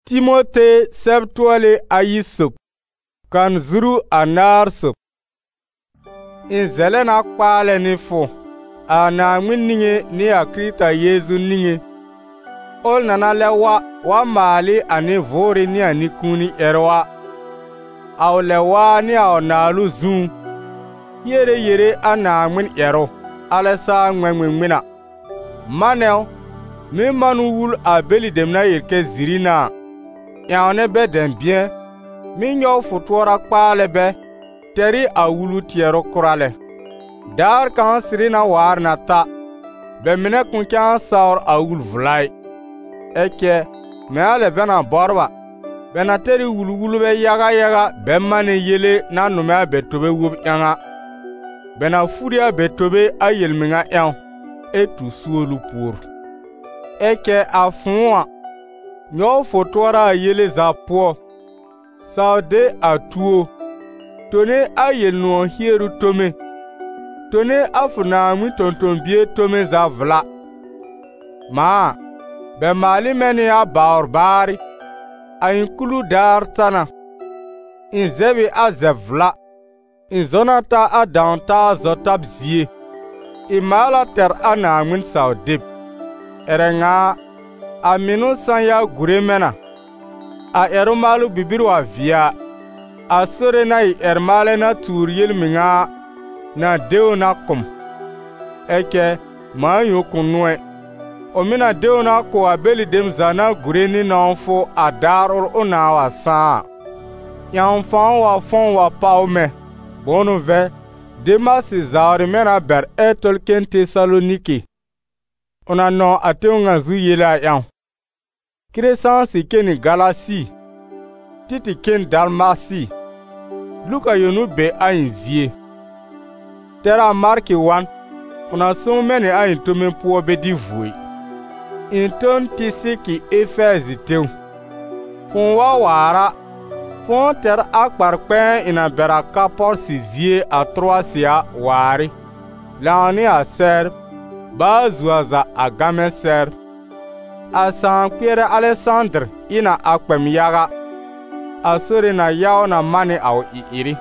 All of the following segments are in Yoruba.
Timote sebtuale ayisop kan zuru anar sop. In zelena kpale ni fu a na ninge ni a Krista Yesu ninge. Ol nana lewa wa mali ani vori ni ani kuni erwa. Au lewa ni a nalu zun. Yere a na ero alesa ngwengwena. Manel mi manu wul a beli demna yelke zirina. Yaone be den bien mi nyo futuora kpale be teri a wulu tiero kurale. Dar kan sirina war na ta be mine kunkan saur a wul vlai. Eke me ale bena borba bena teri wulu be yaga be mane yele na nume be tobe wub yanga. Bena furia be tobe a yelminga yan etu suolu pur. Eke a funwa nyo fotuara yele za po saude a tuo tone a yelno hieru tome tone afuna mi tontonbie tome za vla ma be mali meni a barbari a inkulu dar tana in zebi a zevla in zonata a danta zotab zie imala ter ana min saudib erenga a minu sanya gure mena a erumalu bibirwa via a sore na ermale na turiyel minga na deo na kum eke ma yokunwe o mina deo na ko abeli dem zana gure ni nonfo a darul una wa sa yan fan wa fon wa paume bonu ve demasi zauri mena ber etol ken Tesaloniki ona no ateunga zu yela yan Kresansi keni Galasi, Titi ken Dalmasi, Luka yonu be ayin zie. Tera marki wan, una son meni ayin tome puo be di vwe. Inton tisi ki Efezi teun. Fon wa wara, fon ter akbar pen ina bera kapor si zie a troasia wari. Laani a ser, ba zuaza a game ser. A san kwere Alexandre ina akpem yaga. A sore na yao na mani au iri.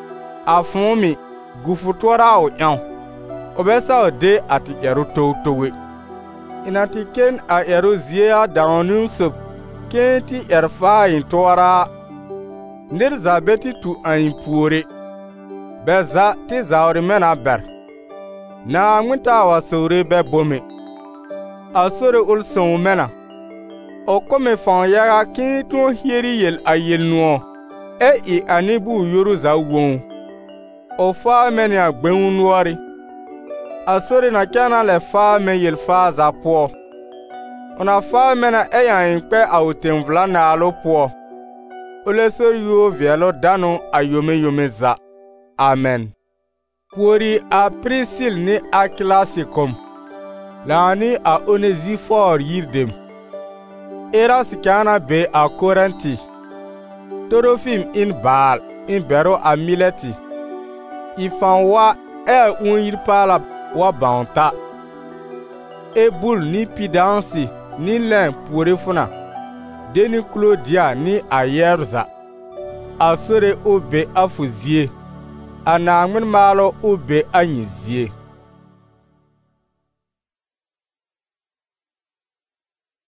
A fumi gufutuara au yan. Obesa o de ati eru towe. Ina ti ken a eru zie daonu sub. Ken ti erfa in toara. Ndir zabeti tu a impure. Beza ti zauri mena ber. Na mwita wa sore be bome. A sore ul son mena. O kome fan yaga kin ton hieri yel a yel nuo. I anibu yoru za won. O fa meni a gben nuari. A sore na kana le fa me yel fa za po. Ona fa mena ya inkpe a utemvla na alo po. Ole sori yo vielo dano a yome za. Amen. Puri a Priscil ni Akilasikum. Lani a Onesifor yirdem. Eras kana be a Korinti. Torofim in Baal in Bero a Mileti. Ifan wa yirpala wa banta. Ebul ni Pidansi ni len purifuna. Deni Claudia ni Ayerza. Asore obe afuzie. Anangmin malo obe anyizie.